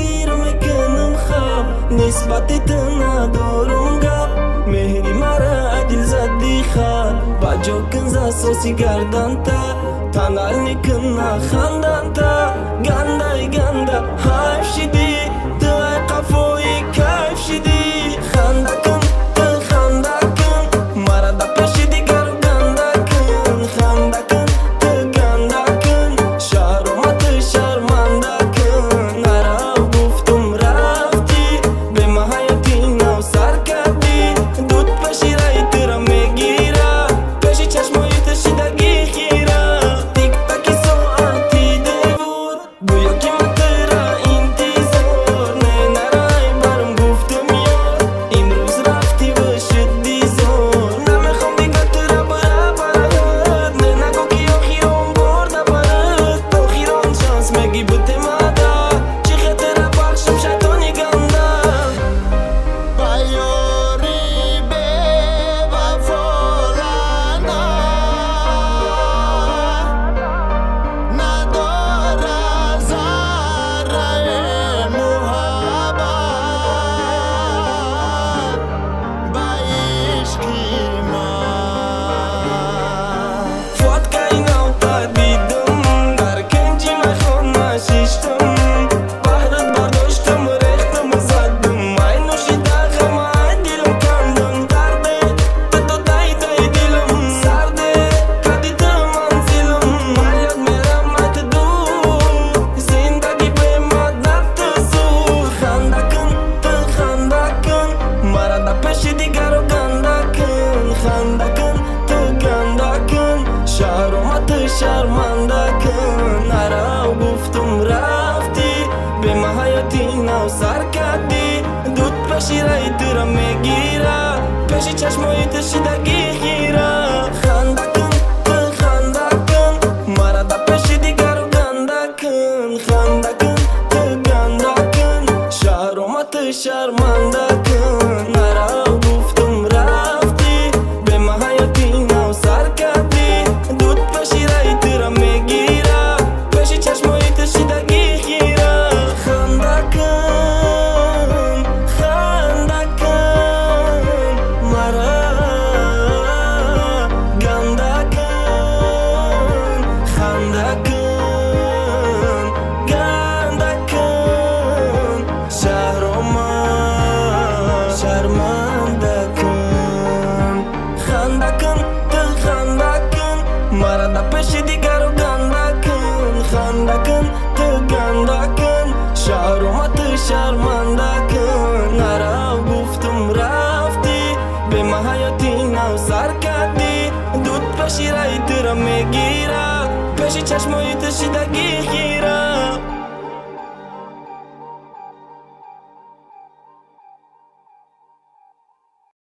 دیر میکنم خواب نسبتی تو ندارم گپ مهری مرا دل زدی خال با جو کنز اساسی گردن تا تنال نکنه خندن تا گنده گنده حیف شدی تو ای قفوی کیف شدی خنده کن تو خنده کن مرا دا پیش دیگر گنده کن خنده کن تو گنده کن شرمت شرمنده کن نرا گفتم رفتی به ما حیاتی نو سر کردی دود پشی رای ترا میگیره پیشی چشمای تشیدگی خیره تیک تاکی ساعتی دیور گویا که من ترا انتظار نه نرای برم گفتم یار امروز رفتی و شدی زور نمیخوام دیگه ترا برد نه نگو که آخیران برده برد آخیران شانس میگی بوده مادا چی خطره بخشم شیطانی گنده بیاری به وفالانه نداره ذره محبت به عشقی من فوتکای نو تا دیدم در کنجی مخونه شیشتم بهرت برداشتم ریختم زدم مای نوشیده غمه دلم کندم درده تو دای دای دلم سرده کدی تو منزلم یاد میرم مت دور زندگی به مدت زور خنده کن تو خنده کن مرا دا پیش دیگر گنده کن خنده کن تو گنده کن شرمت شرمنده کن نرا گفتم رفتی به ما حیاتی نو سر کردی دود پیشی رای ترا میگیره پیشی چشمای تشیدگی خیره خنده کن تو خنده کن مرا دا پیش دیگر گنده کن خنده کن تو گنده کن شرمت شرمنده کن نرا گفتم رفتی به ما حیاتی نو سر کردی دود پیشی رای ترا میگیره پیشی چشمای تشیدگی خیره خنده کن مرا گنده کن خنده کن گنده کن شرمنده کن خنده کن تو خنده کن مرا دا پیش دیگر گنده کن خنده کن تو گنده کن شرمت شرمنده کن نرا گفتم رفتی به ما حیاتی نو سر کردی دود پیشی رای ترا میگیره پیشی چشمای تشیدگی خیره